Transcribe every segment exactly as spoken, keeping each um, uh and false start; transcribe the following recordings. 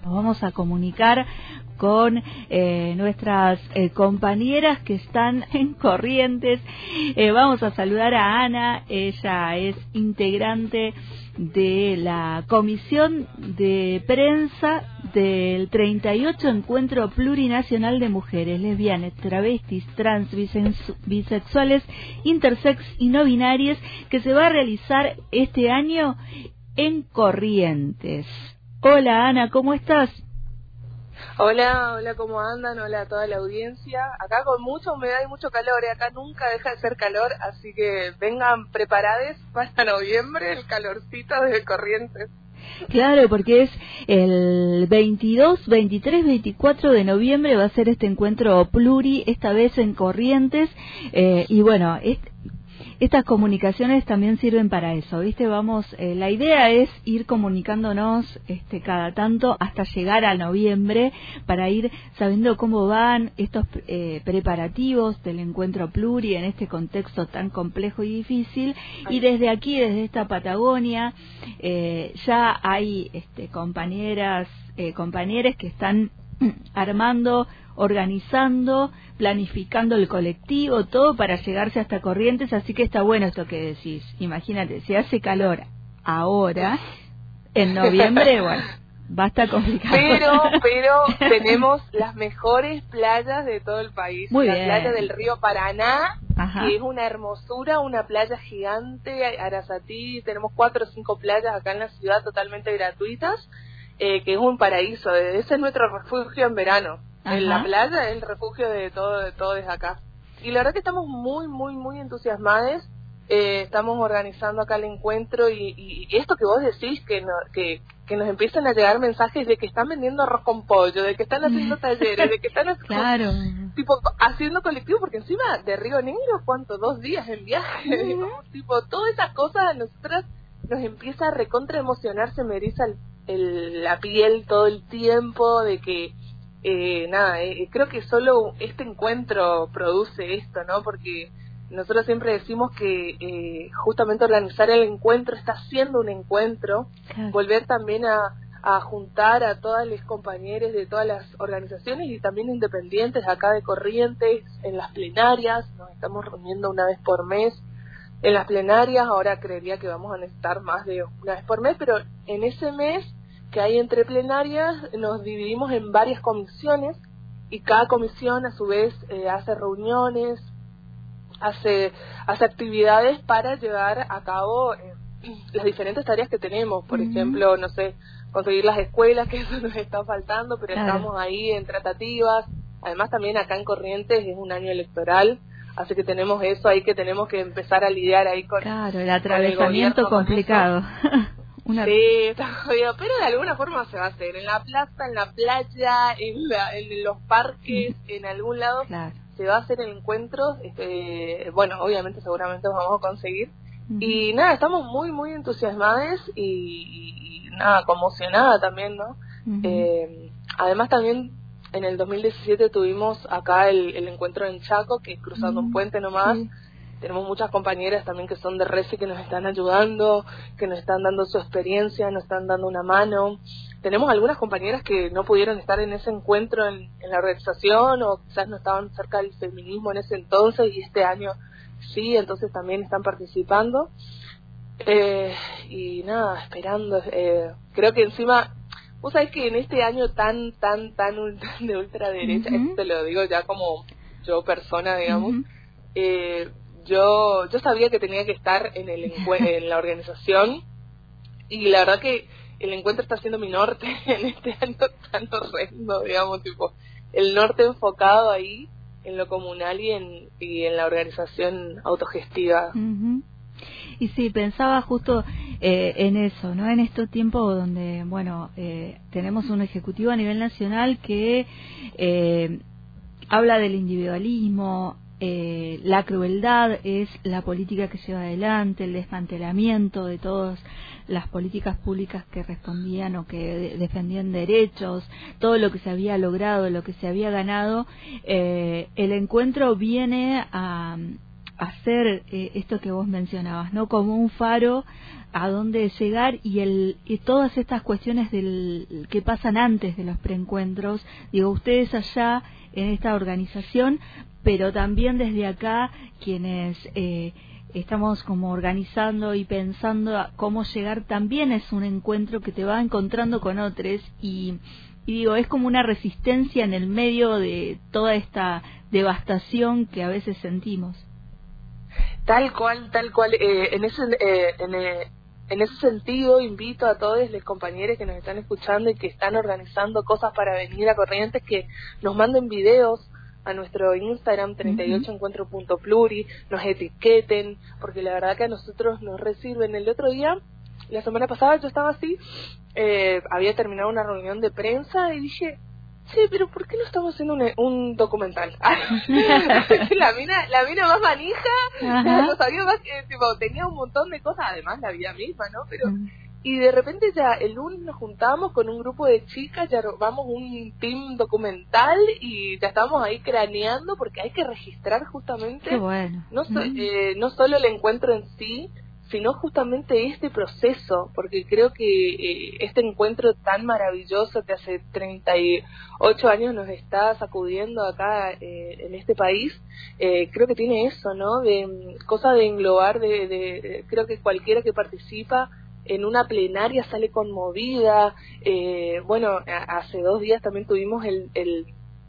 Nos vamos a comunicar con eh, nuestras eh, compañeras que están en Corrientes. Eh, vamos a saludar a Ana. Ella es integrante de la Comisión de Prensa del treinta y ocho Encuentro Plurinacional de Mujeres, Lesbianas, Travestis, Trans, Bisexuales, Intersex y No Binarias, que se va a realizar este año en Corrientes. Hola Ana, ¿cómo estás? Hola, hola, ¿cómo andan? Hola a toda la audiencia. Acá con mucha humedad y mucho calor, ¿eh? Acá nunca deja de ser calor, así que vengan preparados para noviembre, el calorcito de Corrientes. Claro, porque es el veintidós, veintitrés, veinticuatro de noviembre va a ser este encuentro pluri, esta vez en Corrientes, eh, y bueno, es... Estas comunicaciones también sirven para eso, ¿viste? Vamos, eh, la idea es ir comunicándonos este, cada tanto hasta llegar a noviembre para ir sabiendo cómo van estos eh, preparativos del encuentro pluri en este contexto tan complejo y difícil. Y desde aquí, desde esta Patagonia, eh, ya hay este, compañeras, eh, compañeros que están armando, organizando, planificando el colectivo, todo para llegarse hasta Corrientes, así que está bueno esto que decís. Imagínate, si hace calor ahora, en noviembre, bueno, va a estar complicado. Pero, pero tenemos las mejores playas de todo el país. Muy la bien. playa del río Paraná, Ajá. que es una hermosura, una playa gigante, Arasatí, tenemos cuatro o cinco playas acá en la ciudad totalmente gratuitas, eh, que es un paraíso. Ese es nuestro refugio en verano. Ajá. En la playa es el refugio de todo, de todo desde acá. Y la verdad que estamos muy, muy, muy entusiasmados. Eh, estamos organizando acá el encuentro y, y, y esto que vos decís, que, no, que, que nos empiezan a llegar mensajes de que están vendiendo arroz con pollo, de que están haciendo talleres, de que están haciendo, claro. tipo, haciendo colectivo, porque encima de Río Negro, ¿cuánto? Dos días en viaje. Uh-huh. Tipo, todas esas cosas a nosotras nos empieza a recontra emocionar, se me eriza el, el, la piel todo el tiempo, de que Eh, nada, eh, creo que solo este encuentro produce esto, ¿no? Porque nosotros siempre decimos que eh, justamente organizar el encuentro está siendo un encuentro, claro. Volver también a, a juntar a todas las compañeras de todas las organizaciones y también independientes acá de Corrientes, en las plenarias, nos estamos reuniendo una vez por mes en las plenarias, ahora creería que vamos a necesitar más de una vez por mes, pero en ese mes que hay entre plenarias, nos dividimos en varias comisiones y cada comisión a su vez eh, hace reuniones, hace hace actividades para llevar a cabo eh, las diferentes tareas que tenemos. Por uh-huh. ejemplo, no sé, conseguir las escuelas, que eso nos está faltando, pero claro. Estamos ahí en tratativas. Además también acá en Corrientes es un año electoral, así que tenemos eso ahí que tenemos que empezar a lidiar ahí con, claro, el atravesamiento con el complicado. Una... Sí, está jodido, pero de alguna forma se va a hacer, en la plaza, en la playa, en, la, en los parques, uh-huh. En algún lado, claro. Se va a hacer el encuentro, este, bueno, obviamente seguramente lo vamos a conseguir, uh-huh. Y nada, estamos muy, muy entusiasmadas y, y, y nada, conmocionada también, ¿no? Uh-huh. Eh, además también en el dos mil diecisiete tuvimos acá el, el encuentro en Chaco, que es cruzando uh-huh. un puente nomás. Sí. Tenemos muchas compañeras también que son de Resi que nos están ayudando, que nos están dando su experiencia, nos están dando una mano. Tenemos algunas compañeras que no pudieron estar en ese encuentro en, en la organización o quizás no estaban cerca del feminismo en ese entonces y este año sí, entonces también están participando. Eh, y nada, esperando. Eh, creo que encima, vos sabés que en este año tan, tan, tan de ultraderecha, uh-huh. Esto te lo digo ya como yo persona, digamos, uh-huh. eh, Yo yo sabía que tenía que estar en el encue- en la organización y la verdad que el encuentro está siendo mi norte en este año tan horrendo, digamos, tipo el norte enfocado ahí en lo comunal y en y en la organización autogestiva. Uh-huh. Y sí, pensaba justo eh, en eso, ¿no? En estos tiempos donde, bueno, eh, tenemos un ejecutivo a nivel nacional que eh, habla del individualismo. Eh, la crueldad es la política que lleva adelante, el desmantelamiento de todas las políticas públicas que respondían o que de, defendían derechos, todo lo que se había logrado, lo que se había ganado. Eh, el encuentro viene a, hacer eh, esto que vos mencionabas, ¿no? Como un faro a dónde llegar y el y todas estas cuestiones del que pasan antes de los preencuentros, digo, ustedes allá en esta organización, pero también desde acá quienes eh, estamos como organizando y pensando a cómo llegar, también es un encuentro que te va encontrando con otros y, y digo, es como una resistencia en el medio de toda esta devastación que a veces sentimos. Tal cual, tal cual. Eh, en ese eh, en, eh, en ese sentido invito a todos los compañeros que nos están escuchando y que están organizando cosas para venir a Corrientes, que nos manden videos a nuestro Instagram treinta y ocho encuentro punto pluri, nos etiqueten, porque la verdad que a nosotros nos reciben. El otro día, la semana pasada, yo estaba así, eh, había terminado una reunión de prensa y dije, sí, pero ¿por qué no estamos haciendo un, un documental? la mina la mina más manija, no sabía más, que, tipo, tenía un montón de cosas, además la vida misma, ¿no? Pero uh-huh. Y de repente ya el lunes nos juntamos con un grupo de chicas, ya armamos un team documental y ya estamos ahí craneando, porque hay que registrar justamente. Qué bueno. no, so, uh-huh. eh, no solo el encuentro en sí, sino justamente este proceso, porque creo que eh, este encuentro tan maravilloso que hace treinta y ocho años nos está sacudiendo acá eh, en este país, eh, creo que tiene eso, ¿no? De cosa de englobar, de, de, de creo que cualquiera que participa en una plenaria sale conmovida. Eh, bueno, a, hace dos días también tuvimos el, el,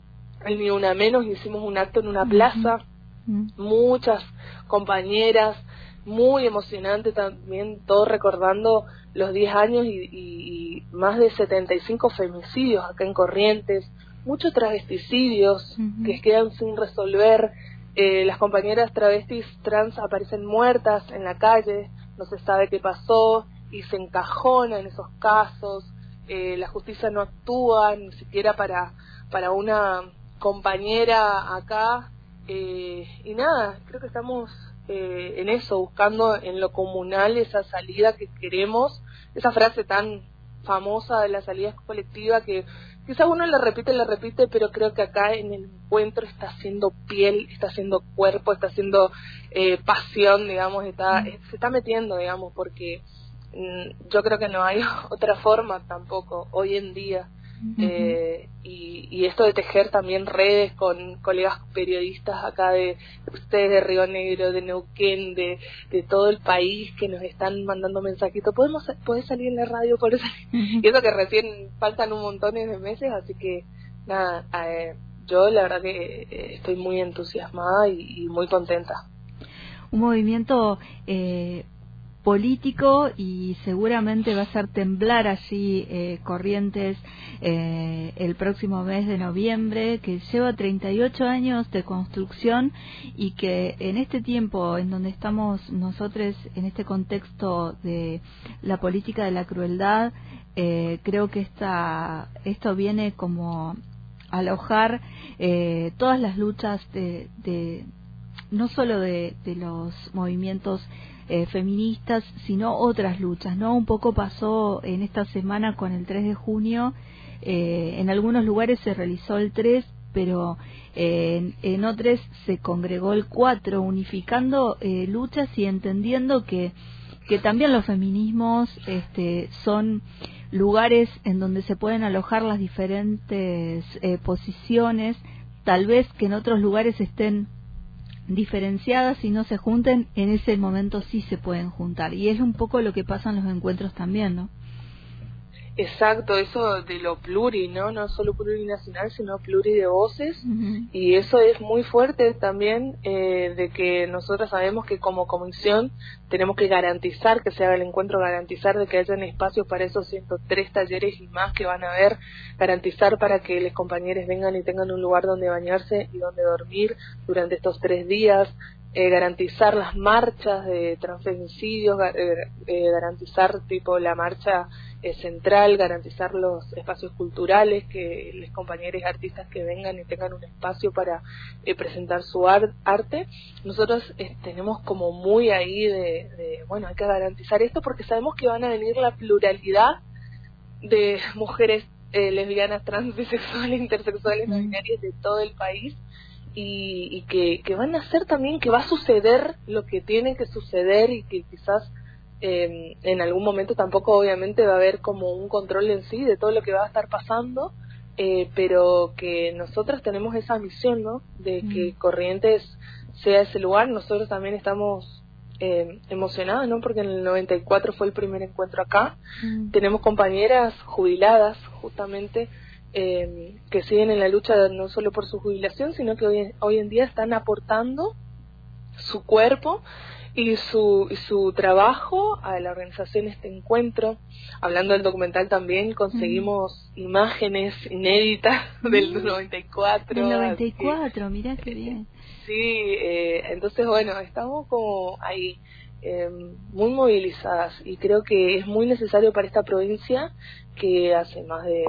el Ni Una Menos, hicimos un acto en una plaza, uh-huh. Muchas compañeras, muy emocionante también, todo recordando los diez años y, y, y más de setenta y cinco femicidios acá en Corrientes, muchos travesticidios uh-huh. que quedan sin resolver. Eh, las compañeras travestis trans aparecen muertas en la calle, no se sabe qué pasó y se encajona en esos casos. Eh, la justicia no actúa ni siquiera para, para una compañera acá. Eh, y nada, creo que estamos Eh, en eso, buscando en lo comunal esa salida que queremos, esa frase tan famosa de la salida colectiva que quizás uno la repite, la repite, pero creo que acá en el encuentro está haciendo piel, está haciendo cuerpo, está haciendo eh, pasión, digamos, está, mm. se está metiendo, digamos, porque mm, yo creo que no hay otra forma tampoco hoy en día. Uh-huh. Eh, y, y esto de tejer también redes con colegas periodistas acá de, de ustedes de Río Negro, de Neuquén, de, de todo el país, que nos están mandando mensajitos, podemos podés salir en la radio, por eso. Uh-huh. Y eso que recién faltan un montón de meses, así que nada, eh, yo la verdad que eh, estoy muy entusiasmada y, y muy contenta. Un movimiento eh, político y seguramente va a hacer temblar allí eh, Corrientes eh, el próximo mes de noviembre, que lleva treinta y ocho años de construcción y que en este tiempo en donde estamos nosotros, en este contexto de la política de la crueldad, eh, creo que esta, esto viene como alojar eh, todas las luchas de, de no solo de, de los movimientos Eh, feministas, sino otras luchas, ¿no? Un poco pasó en esta semana con el tres de junio, eh, en algunos lugares se realizó el tres, pero eh, en, en otros se congregó el cuatro, unificando eh, luchas y entendiendo que, que también los feminismos este, son lugares en donde se pueden alojar las diferentes eh, posiciones, tal vez que en otros lugares estén diferenciadas y no se junten, en ese momento sí se pueden juntar, y es un poco lo que pasa en los encuentros también, ¿no? Exacto, eso de lo pluri, ¿no? No solo plurinacional, sino pluri de voces, uh-huh. Y eso es muy fuerte también, eh, de que nosotros sabemos que como comisión tenemos que garantizar que se haga el encuentro, garantizar de que hayan espacios para esos ciento tres talleres y más que van a haber, garantizar para que los compañeros vengan y tengan un lugar donde bañarse y donde dormir durante estos tres días, eh, garantizar las marchas de transfemicidios, eh, eh, garantizar tipo la marcha eh, central, garantizar los espacios culturales, que los compañeros artistas que vengan y tengan un espacio para eh, presentar su ar- arte. Nosotros eh, tenemos como muy ahí de, de, bueno, hay que garantizar esto porque sabemos que van a venir la pluralidad de mujeres eh, lesbianas, trans, bisexuales, intersexuales, no binarias de todo el país. y, y que, que van a hacer también, que va a suceder lo que tiene que suceder y que quizás eh, en algún momento tampoco obviamente va a haber como un control en sí de todo lo que va a estar pasando, eh, pero que nosotros tenemos esa misión, ¿no? De que Corrientes sea ese lugar. Nosotros también estamos eh, emocionados, ¿no? Porque en el noventa y cuatro fue el primer encuentro acá. Mm. Tenemos compañeras jubiladas justamente eh, que siguen en la lucha no solo por su jubilación, sino que hoy, hoy en día están aportando su cuerpo y su y su trabajo a la organización de este encuentro. Hablando del documental también conseguimos mm. imágenes inéditas mm. del noventa y cuatro. Del noventa y cuatro, que, mirá qué bien. Sí, eh, entonces bueno, estamos como ahí eh, muy movilizadas y creo que es muy necesario para esta provincia que hace más de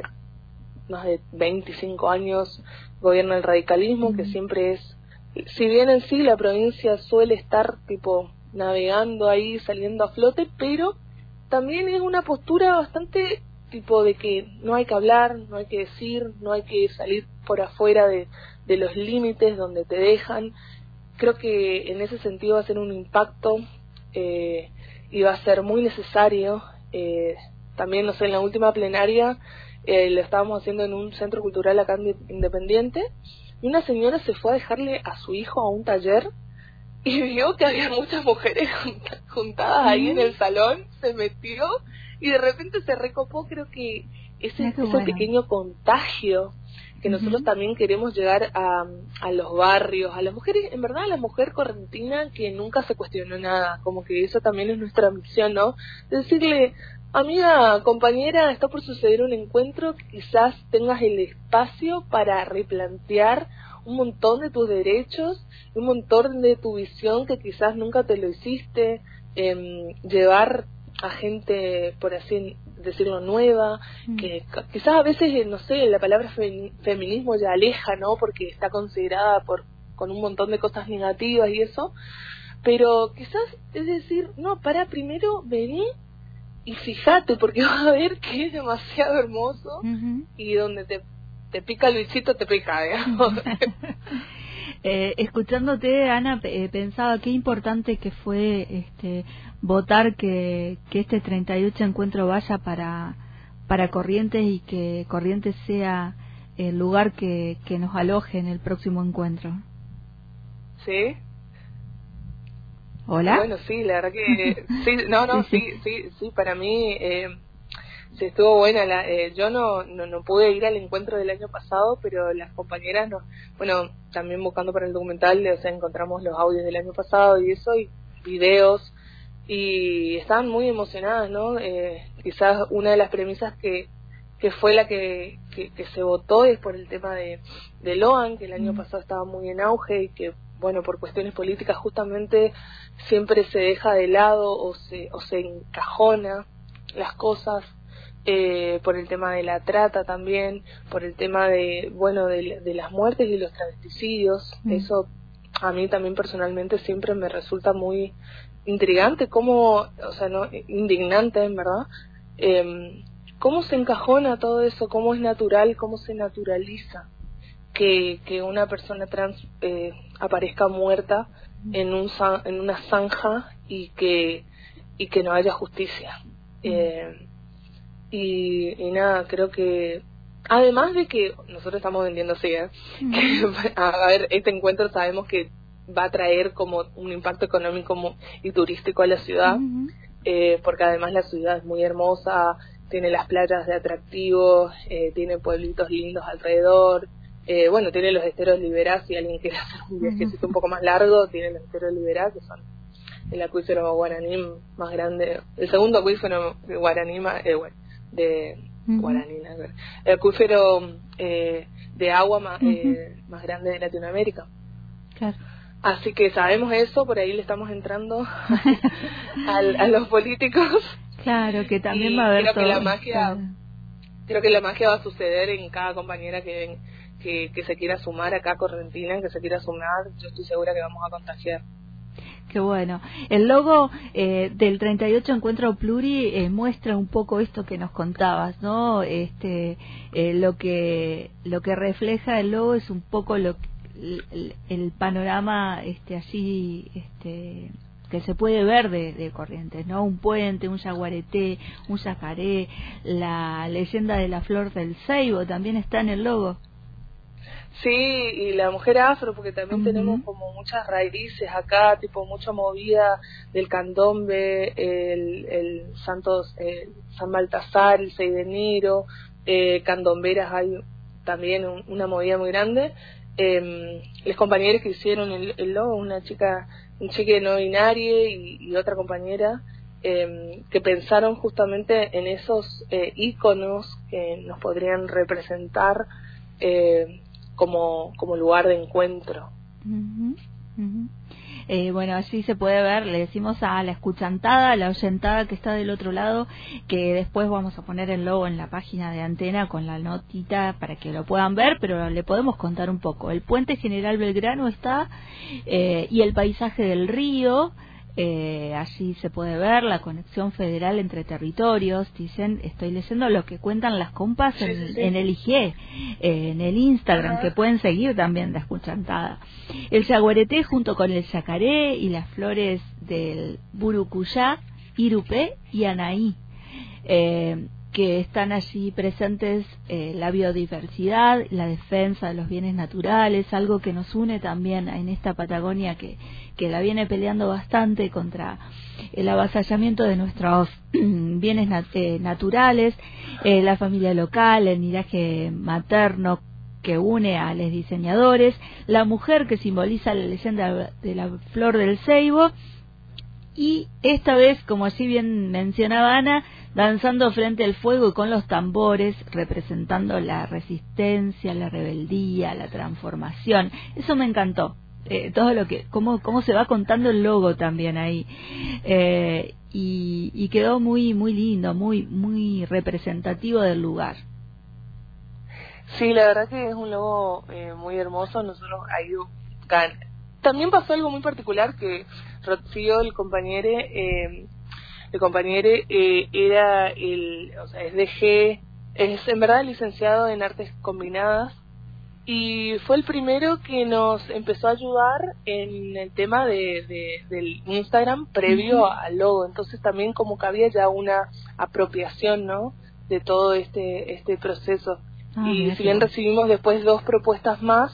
más de veinticinco años gobierna el radicalismo, mm. que siempre es, si bien en sí la provincia suele estar tipo navegando ahí, saliendo a flote, pero también es una postura bastante tipo de que no hay que hablar, no hay que decir, no hay que salir por afuera de, de los límites donde te dejan. Creo que en ese sentido va a ser un impacto eh, y va a ser muy necesario. Eh, también, no sé, en la última plenaria eh, lo estábamos haciendo en un centro cultural acá independiente, y una señora se fue a dejarle a su hijo a un taller y vio que había muchas mujeres juntadas ahí en el salón, se metió y de repente se recopó. Creo que ese, ese bueno. pequeño contagio que uh-huh. nosotros también queremos llegar a, a los barrios, a las mujeres, en verdad a la mujer correntina que nunca se cuestionó nada, como que eso también es nuestra misión, ¿no? Decirle, amiga, compañera, está por suceder un encuentro, quizás tengas el espacio para replantear un montón de tus derechos, un montón de tu visión que quizás nunca te lo hiciste, eh, llevar a gente, por así decirlo, nueva, mm. que quizás a veces, no sé, la palabra fe, feminismo ya aleja, ¿no? Porque está considerada por con un montón de cosas negativas y eso, pero quizás es decir, no, para primero vení y fíjate, porque vas a ver que es demasiado hermoso uh-huh. y donde te te pica el bichito, te pica, digamos. eh, escuchándote, Ana, eh, pensaba qué importante que fue este votar que, que este treinta y ocho encuentro vaya para para Corrientes y que Corrientes sea el lugar que, que nos aloje en el próximo encuentro. ¿Sí? ¿Hola? Bueno, sí, la verdad que... sí, no, no, sí, sí, sí, sí para mí... Eh, Sí, estuvo buena. La, eh, yo no, no no pude ir al encuentro del año pasado, pero las compañeras, no, bueno, también buscando para el documental, o sea, encontramos los audios del año pasado y eso, y videos, y estaban muy emocionadas, ¿no? Eh, quizás una de las premisas que que fue la que, que, que se votó es por el tema de, de Loan, que el año pasado estaba muy en auge y que, bueno, por cuestiones políticas justamente siempre se deja de lado o se, o se encajona las cosas. Eh, por el tema de la trata también, por el tema de, bueno, de, de las muertes y los travesticidios. Mm. Eso a mí también personalmente siempre me resulta muy intrigante, cómo, o sea, no, indignante en verdad, eh, cómo se encajona todo eso, cómo es natural, cómo se naturaliza que, que una persona trans eh, aparezca muerta mm. en un en una zanja y que y que no haya justicia. Mm. Eh, Y, y nada, creo que además de que nosotros estamos vendiendo así, ¿eh? Mm. que, a ver, este encuentro sabemos que va a traer como un impacto económico y turístico a la ciudad, mm-hmm. eh, porque además la ciudad es muy hermosa, tiene las playas de atractivos, eh, tiene pueblitos lindos alrededor, eh, bueno, tiene los esteros Liberá, si alguien quiere hacer un viajecito mm-hmm. un poco más largo, tiene los esteros Liberá, que son el acuífero guaraní más grande, el segundo acuífero guaraní más, eh, bueno, de uh-huh. guaraní, el acuífero eh, de agua más, uh-huh. eh, más grande de Latinoamérica. Claro. Así que sabemos eso, por ahí le estamos entrando a, a los políticos. Claro, que también y va a haber creo todo. Que la magia, claro. Creo que la magia va a suceder en cada compañera que, que, que se quiera sumar acá a Correntina, que se quiera sumar, yo estoy segura que vamos a contagiar. Qué bueno. El logo eh, del treinta y ocho Encuentro Pluri eh, muestra un poco esto que nos contabas, ¿no? Este, eh, lo que lo que refleja el logo es un poco lo el, el panorama este allí este que se puede ver de, de Corrientes, ¿no? Un puente, un yaguareté, un yacaré, la leyenda de la flor del ceibo también está en el logo. Sí, y la mujer afro, porque también uh-huh. tenemos como muchas raíces acá, tipo mucha movida del candombe, el, el Santos, el San Baltasar, el seis de enero, eh, candomberas hay también un, una movida muy grande. Eh, los compañeros que hicieron el, el logo, una chica, un chique no binario y, y otra compañera, eh, que pensaron justamente en esos eh, íconos que nos podrían representar eh, como como lugar de encuentro. Uh-huh, uh-huh. Eh, bueno, allí se puede ver, le decimos a la escuchantada, a la oyentada que está del otro lado, que después vamos a poner el logo en la página de Antena con la notita para que lo puedan ver, pero le podemos contar un poco. El puente General Belgrano está, eh, y el paisaje del río. Eh, allí se puede ver la conexión federal entre territorios. Dicen, estoy leyendo lo que cuentan las compas en, sí, sí, sí. en el I G, eh, en el Instagram, uh-huh. que pueden seguir también la escuchantada. El yaguareté junto con el yacaré y las flores del burucuyá, irupé y anaí, eh, que están allí presentes, eh, la biodiversidad, la defensa de los bienes naturales, algo que nos une también en esta Patagonia que, que la viene peleando bastante contra el avasallamiento de nuestros bienes nat eh, naturales, eh, la familia local, el miraje materno que une a los diseñadores, la mujer que simboliza la leyenda de la flor del ceibo, y esta vez, como así bien mencionaba Ana, danzando frente al fuego y con los tambores, representando la resistencia, la rebeldía, la transformación. Eso me encantó. Eh, todo lo que, cómo, cómo se va contando el logo también ahí. Eh, y, y quedó muy, muy lindo, muy, muy representativo del lugar. Sí, la verdad que es un logo eh, muy hermoso. Nosotros ahí gan- también pasó algo muy particular que Rocío, el compañero, eh, el compañero eh, era el, o sea, es D G, es en verdad licenciado en artes combinadas y fue el primero que nos empezó a ayudar en el tema de, de del Instagram previo uh-huh. al logo. Entonces también como que había ya una apropiación, ¿no?, de todo este este proceso. Ah, y si bien recibimos después dos propuestas más,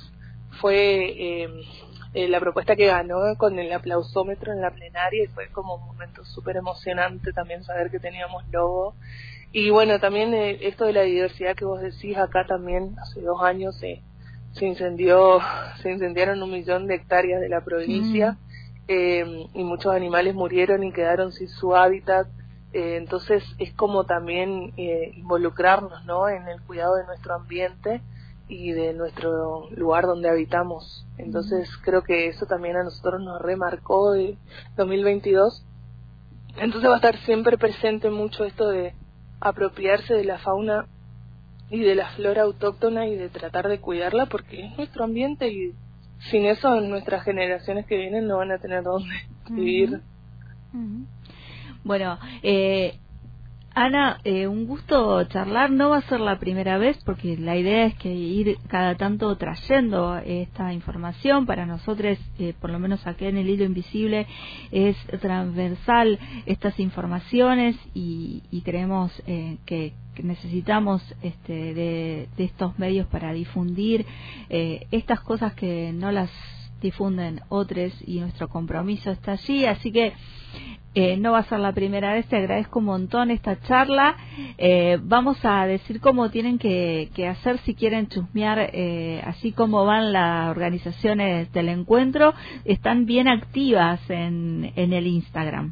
fue eh, eh, la propuesta que ganó con el aplausómetro en la plenaria, y fue como un momento súper emocionante también saber que teníamos logo. Y bueno, también eh, esto de la diversidad que vos decís, acá también hace dos años se, se incendió, se incendiaron un millón de hectáreas de la provincia, mm. eh, y muchos animales murieron y quedaron sin su hábitat. Eh, entonces es como también eh, involucrarnos, ¿no?, en el cuidado de nuestro ambiente y de nuestro lugar donde habitamos. Entonces mm. creo que eso también a nosotros nos remarcó de dos mil veintidós. Entonces va a estar siempre presente mucho esto de apropiarse de la fauna y de la flora autóctona y de tratar de cuidarla, porque es nuestro ambiente y sin eso nuestras generaciones que vienen no van a tener dónde mm. vivir. Mm. Bueno, eh, Ana, eh, un gusto charlar. No va a ser la primera vez, porque la idea es que ir cada tanto trayendo esta información para nosotros, eh, por lo menos aquí en el Hilo Invisible, es transversal estas informaciones y, y creemos eh, que, que necesitamos este, de, de estos medios para difundir eh, estas cosas que no las difunden otros, y nuestro compromiso está allí, así que Eh, no va a ser la primera vez. Te agradezco un montón esta charla. Eh, vamos a decir cómo tienen que, que hacer si quieren chusmear, eh, así como van las organizaciones del encuentro. Están bien activas en, en el Instagram.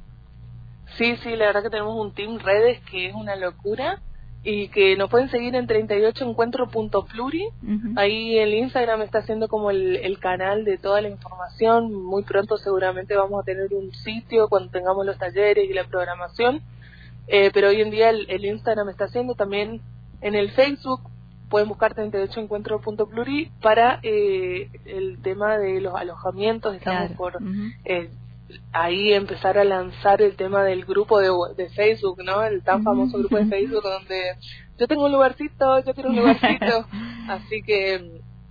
Sí, sí, la verdad que tenemos un team redes que es una locura, y que nos pueden seguir en treinta y ocho encuentro punto pluri. Uh-huh. Ahí el Instagram está siendo como el, el canal de toda la información. Muy pronto seguramente vamos a tener un sitio cuando tengamos los talleres y la programación, eh, pero hoy en día el, el Instagram está haciendo. También en el Facebook pueden buscar treinta y ocho encuentro punto pluri para eh, el tema de los alojamientos. Estamos claro. por uh-huh. eh, ahí empezar a lanzar el tema del grupo de, de Facebook, ¿no? El tan famoso grupo de Facebook donde yo tengo un lugarcito, yo quiero un lugarcito. Así que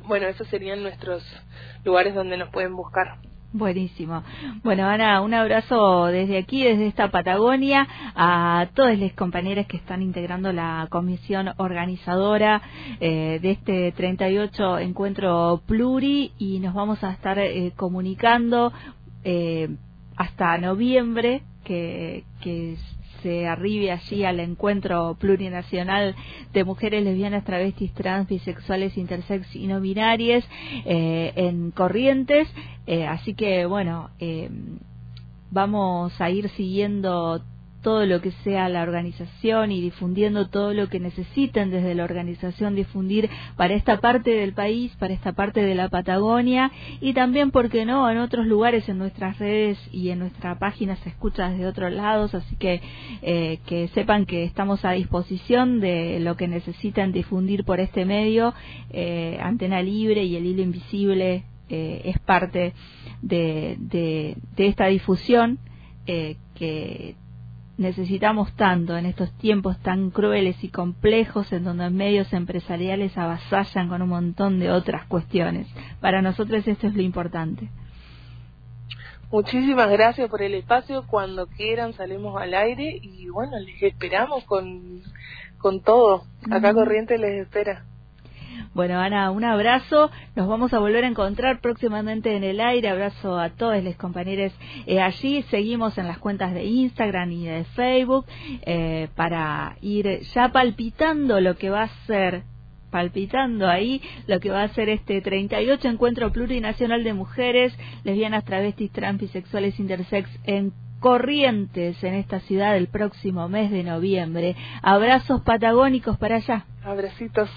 bueno, esos serían nuestros lugares donde nos pueden buscar. Buenísimo. Bueno, Ana, un abrazo desde aquí, desde esta Patagonia, a todas las compañeras que están integrando la comisión organizadora eh, de este treinta y ocho Encuentro Pluri, y nos vamos a estar eh, comunicando eh, hasta noviembre, que, que se arribe allí al Encuentro Plurinacional de Mujeres Lesbianas, Travestis, Trans, Bisexuales, Intersex y No Binarias eh, en Corrientes. Eh, así que, bueno, eh, vamos a ir siguiendo todo lo que sea la organización y difundiendo todo lo que necesiten desde la organización difundir para esta parte del país, para esta parte de la Patagonia, y también, ¿por qué no?, en otros lugares, en nuestras redes y en nuestra página se escucha desde otros lados. Así que eh, que sepan que estamos a disposición de lo que necesitan difundir por este medio. eh, Antena Libre y el Hilo Invisible eh, es parte de, de, de esta difusión eh, que necesitamos tanto en estos tiempos tan crueles y complejos, en donde medios empresariales avasallan con un montón de otras cuestiones. Para nosotros esto es lo importante. Muchísimas gracias por el espacio. Cuando quieran salimos al aire y bueno, les esperamos con, con todo. Acá mm. Corrientes les espera. Bueno, Ana, un abrazo. Nos vamos a volver a encontrar próximamente en el aire. Abrazo a todos los compañeros eh, allí. Seguimos en las cuentas de Instagram y de Facebook eh, para ir ya palpitando lo que va a ser, palpitando ahí lo que va a ser este treinta y ocho Encuentro Plurinacional de Mujeres Lesbianas, Travestis, Trans, Bisexuales, Intersex en Corrientes, en esta ciudad, el próximo mes de noviembre. Abrazos patagónicos para allá. Abracitos.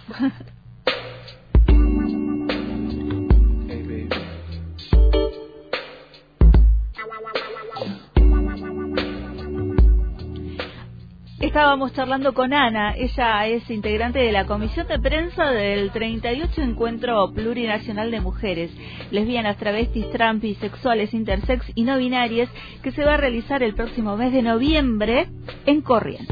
Estábamos charlando con Ana. Ella es integrante de la comisión de prensa del treinta y ocho Encuentro Plurinacional de Mujeres Lesbianas, Travestis, Trans, Bisexuales, Intersex y No Binarias, que se va a realizar el próximo mes de noviembre en Corrientes.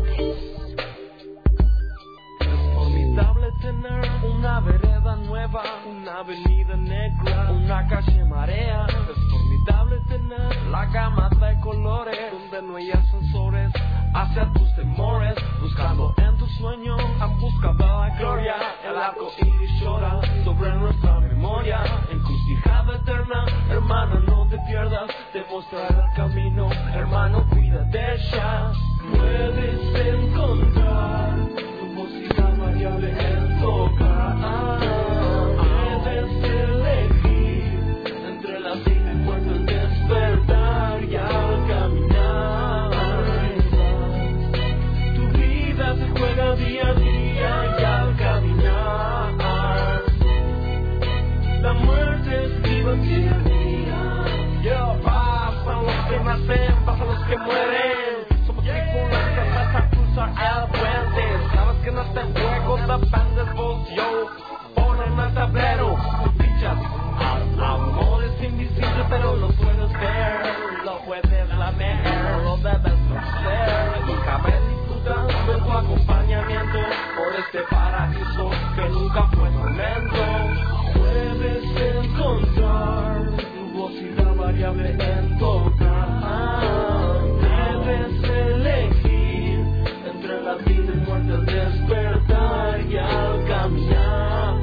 Tener una vereda nueva, una avenida negra, una calle marea. Es formidable tener la gama de colores, donde no hay ascensores hacia tus temores. Buscando en tus sueños, en busca de la gloria. El arco iris llora sobre nuestra memoria. Encrucijada eterna, hermana, no te pierdas. Te mostraré el camino, hermano, cuídate ya. Puedes encontrar tu voz y la variable en tocar. Debes elegir entre la vida y muerte, el despertar y al caminar. Tu vida se juega día a día y al caminar. La muerte esquiva día a día. Yo, pasan los que nacen, pasan los que mueren. Somos tripulantes hasta cruzar el puente. Sabes que no está en juego, dependes vos, yo. Ponen al tablero, tú fichas. Al amor es invisible, pero lo puedes ver. Lo puedes lamer, lo debes hacer. Y cabe disfrutar de tu acompañamiento por este paraíso que nunca fue tormento. Puedes encontrar tu voz y la variable en tocar. Debes elegir entre la vida y muerte, el despertar y al caminar.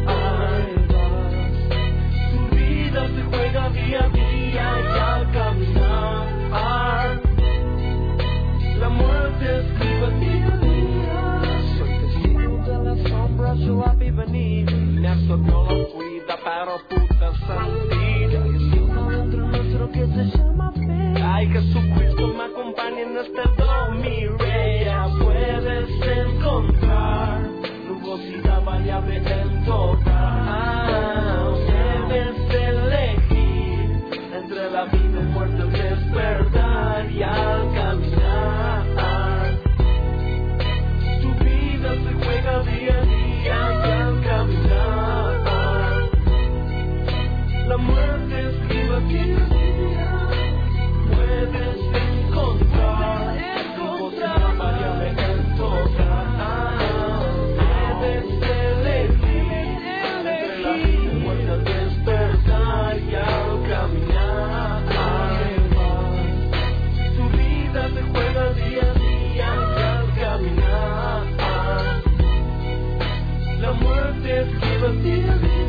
Tu vida se juega día a día y al caminar. La muerte esquiva día a día. Soy testigo de la sombra, yo la vi venir. Néstor no lo cuida, pero puta santidad. Y si uno dentro nuestro que se llama fe. Ay, Jesucristo me acompaña en este dormir. Ya puedes encontrar tu voz y la variable en tocar. Debes elegir entre la vida y muerte, el despertar y al caminar. Tu vida se juega día a día y al caminar. La muerte esquiva día a día. Puedes encontrar tu voz y la variable en tocar. Debes elegir entre la vida y muerte, escriba día a día.